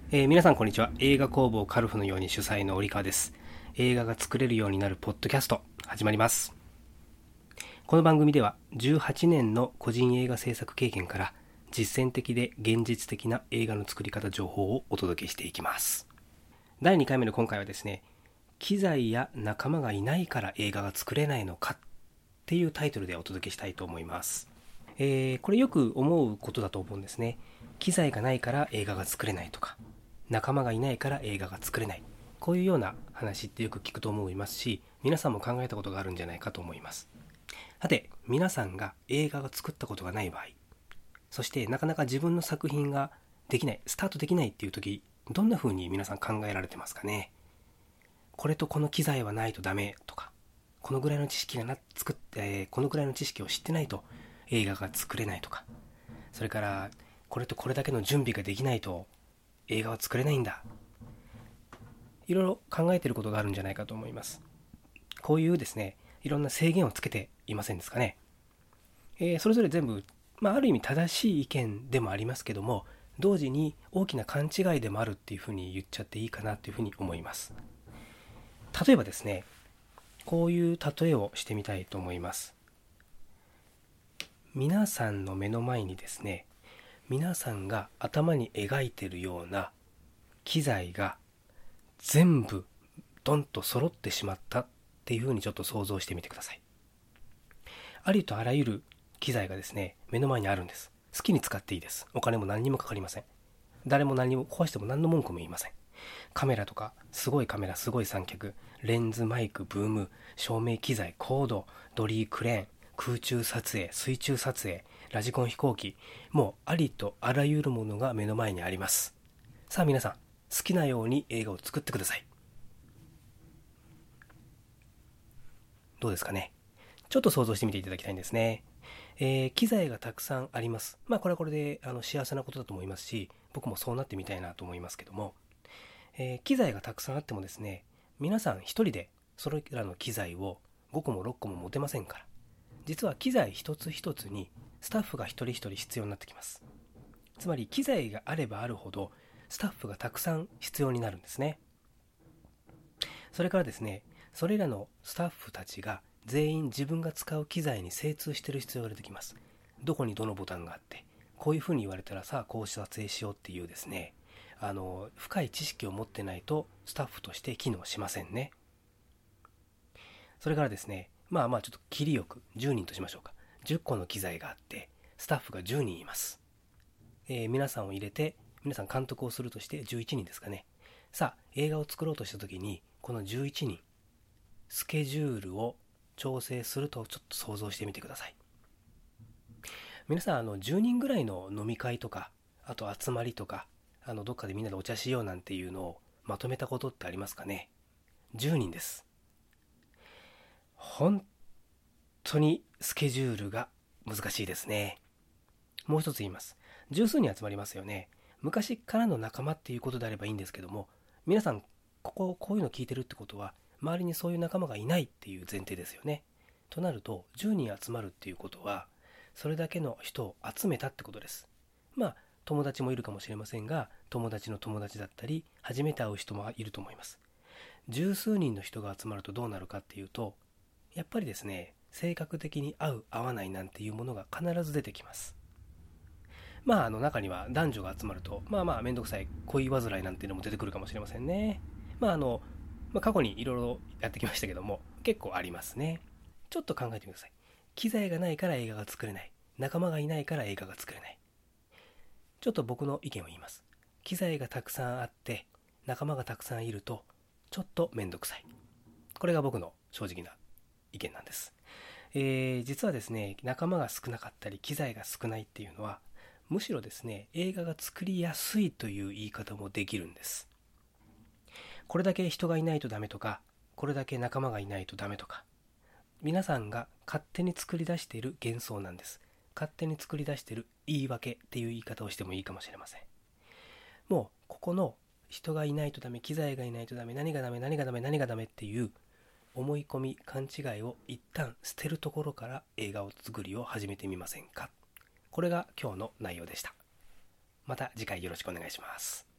皆さんこんにちは。映画工房カルフのように主催の折川です。映画が作れるようになるポッドキャスト始まります。この番組では18年の個人映画制作経験から実践的で現実的な映画の作り方情報をお届けしていきます。第2回目の今回はですね、機材や仲間がいないから映画が作れないのかっていうタイトルでお届けしたいと思います。これよく思うことだと思うんですね。機材がないから映画が作れないとか、仲間がいないから映画が作れない。こういうような話ってよく聞くと思いますし、皆さんも考えたことがあるんじゃないかと思います。さて、皆さんが映画が作ったことがない場合、そしてなかなか自分の作品ができない、スタートできないっていう時、どんな風に皆さん考えられてますかね。これとこの機材はないとダメとか、このぐらいの知識がこのぐらいの知識を知ってないと映画が作れないとか、それからこれとこれだけの準備ができないと映画は作れないんだ。いろいろ考えていることがあるんじゃないかと思います。こういうですね、いろんな制限をつけていませんですかね。それぞれ全部、ある意味正しい意見でもありますけども、同時に大きな勘違いでもあるっていうふうに言っちゃっていいかなというふうに思います。例えばですね、こういう例えをしてみたいと思います。皆さんの目の前にですね、皆さんが頭に描いているような機材が全部ドンと揃ってしまったっていうふうにちょっと想像してみてください。ありとあらゆる機材がですね、目の前にあるんです。好きに使っていいです。お金も何にもかかりません。誰も何も壊しても何の文句も言いません。カメラとか、すごいカメラ、すごい三脚、レンズ、マイク、ブーム、照明機材、コード、ドリークレーン、空中撮影、水中撮影、ラジコン飛行機、もうありとあらゆるものが目の前にあります。さあ皆さん、好きなように映画を作ってください。どうですかね。ちょっと想像してみていただきたいんですね。機材がたくさんあります。これはこれで幸せなことだと思いますし、僕もそうなってみたいなと思いますけども、機材がたくさんあってもですね、皆さん一人でそれらの機材を5個も6個も持てませんから、実は機材一つ一つにスタッフが一人一人必要になってきます。つまり機材があればあるほどスタッフがたくさん必要になるんですね。それからですね、それらのスタッフたちが全員自分が使う機材に精通している必要が出てきます。どこにどのボタンがあって、こういうふうに言われたらさあこう撮影しようっていうですね、深い知識を持ってないとスタッフとして機能しませんね。それからですね、ちょっと切りよく10人としましょうか。10個の機材があってスタッフが10人います。皆さんを入れて、皆さん監督をするとして11人ですかね。さあ映画を作ろうとした時に、この11人スケジュールを調整するとちょっと想像してみてください。皆さん10人ぐらいの飲み会とか、あと集まりとか、どっかでみんなでお茶しようなんていうのをまとめたことってありますかね。10人です。本当にスケジュールが難しいですね。もう一つ言います。十数人集まりますよね。昔からの仲間っていうことであればいいんですけども、皆さんこういうの聞いてるってことは、周りにそういう仲間がいないっていう前提ですよね。となると10人集まるっていうことは、それだけの人を集めたってことです。友達もいるかもしれませんが、友達の友達だったり初めて会う人もいると思います。十数人の人が集まるとどうなるかっていうと、やっぱりですね、性格的に合う合わないなんていうものが必ず出てきます。中には男女が集まるとめんどくさい恋煩いなんていうのも出てくるかもしれませんね。過去にいろいろやってきましたけども、結構ありますね。ちょっと考えてください。機材がないから映画が作れない、仲間がいないから映画が作れない。ちょっと僕の意見を言います。機材がたくさんあって仲間がたくさんいるとちょっとめんどくさい。これが僕の正直な意見なんです。実はですね、仲間が少なかったり機材が少ないっていうのは、むしろですね、映画が作りやすいという言い方もできるんです。これだけ人がいないとダメとか、これだけ仲間がいないとダメとか、皆さんが勝手に作り出している幻想なんです。勝手に作り出している言い訳っていう言い方をしてもいいかもしれません。もうここの人がいないとダメ、機材がいないとダメ、何がダメ何がダメ何がダメっていう思い込み、勘違いを一旦捨てるところから映画を作りを始めてみませんか。これが今日の内容でした。また次回よろしくお願いします。